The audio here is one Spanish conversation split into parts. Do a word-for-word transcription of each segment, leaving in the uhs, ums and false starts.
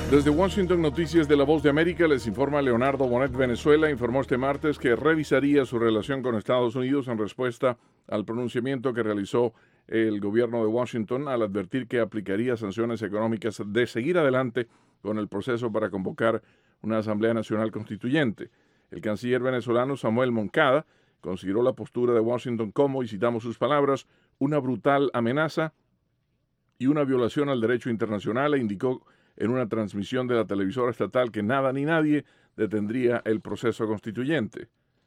Desde Washington, Noticias de la Voz de América, les informa Leonardo Bonet. Venezuela informó este martes que revisaría su relación con Estados Unidos en respuesta al pronunciamiento que realizó el gobierno de Washington al advertir que aplicaría sanciones económicas de seguir adelante con el proceso para convocar una Asamblea Nacional Constituyente. El canciller venezolano Samuel Moncada consideró la postura de Washington como, y citamos sus palabras, una brutal amenaza y una violación al derecho internacional, e indicó en una transmisión de la televisora estatal que nada ni nadie detendría el proceso constituyente.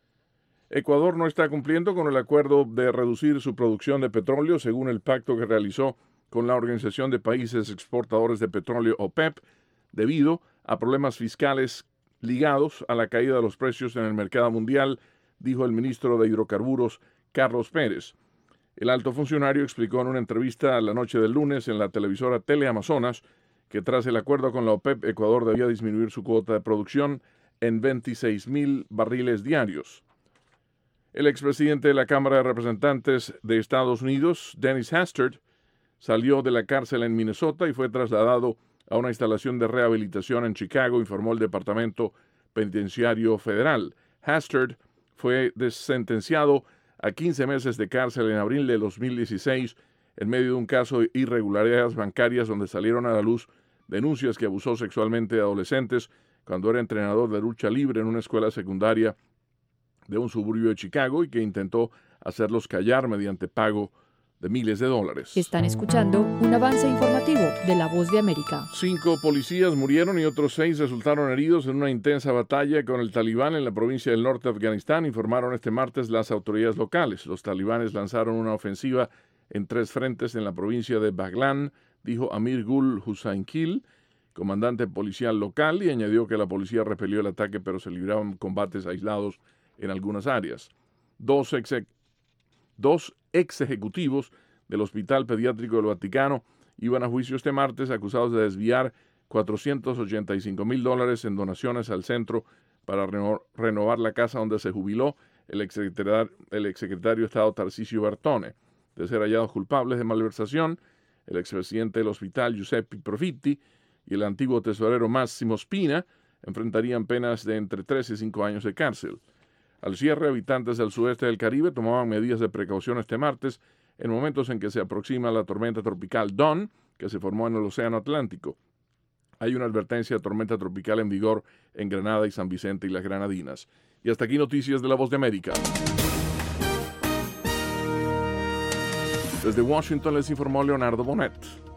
Ecuador no está cumpliendo con el acuerdo de reducir su producción de petróleo según el pacto que realizó con la Organización de Países Exportadores de Petróleo OPEP, debido a problemas fiscales ligados a la caída de los precios en el mercado mundial, dijo el ministro de Hidrocarburos Carlos Pérez. El alto funcionario explicó en una entrevista la noche del lunes en la televisora Teleamazonas que tras el acuerdo con la OPEP, Ecuador debía disminuir su cuota de producción en veintiséis mil barriles diarios. El expresidente de la Cámara de Representantes de Estados Unidos, Dennis Hastert, salió de la cárcel en Minnesota y fue trasladado a una instalación de rehabilitación en Chicago, informó el Departamento Penitenciario Federal. Hastert fue sentenciado a quince meses de cárcel en abril de dos mil dieciséis en medio de un caso de irregularidades bancarias donde salieron a la luz denuncias que abusó sexualmente de adolescentes cuando era entrenador de lucha libre en una escuela secundaria de un suburbio de Chicago y que intentó hacerlos callar mediante pago de miles de dólares. Están escuchando un avance informativo de La Voz de América. Cinco policías murieron y otros seis resultaron heridos en una intensa batalla con el talibán en la provincia del norte de Afganistán, informaron este martes las autoridades locales. Los talibanes lanzaron una ofensiva en tres frentes en la provincia de Baghlan, dijo Amir Gul Husainkil, comandante policial local, y añadió que la policía repelió el ataque, pero se libraban combates aislados en algunas áreas. Dos ex, dos ex ejecutivos del Hospital Pediátrico del Vaticano iban a juicio este martes acusados de desviar cuatrocientos ochenta y cinco mil dólares en donaciones al centro para reno, renovar la casa donde se jubiló el exsecretario, el exsecretario de Estado Tarcisio Bertone. De ser hallados culpables de malversación, el expresidente del hospital Giuseppe Profitti y el antiguo tesorero Massimo Spina enfrentarían penas de entre tres y cinco años de cárcel. Al cierre, habitantes del sudeste del Caribe tomaban medidas de precaución este martes en momentos en que se aproxima la tormenta tropical Dawn, que se formó en el Océano Atlántico. Hay una advertencia de tormenta tropical en vigor en Granada y San Vicente y las Granadinas. Y hasta aquí Noticias de la Voz de América. Desde Washington les informó Leonardo Bonet.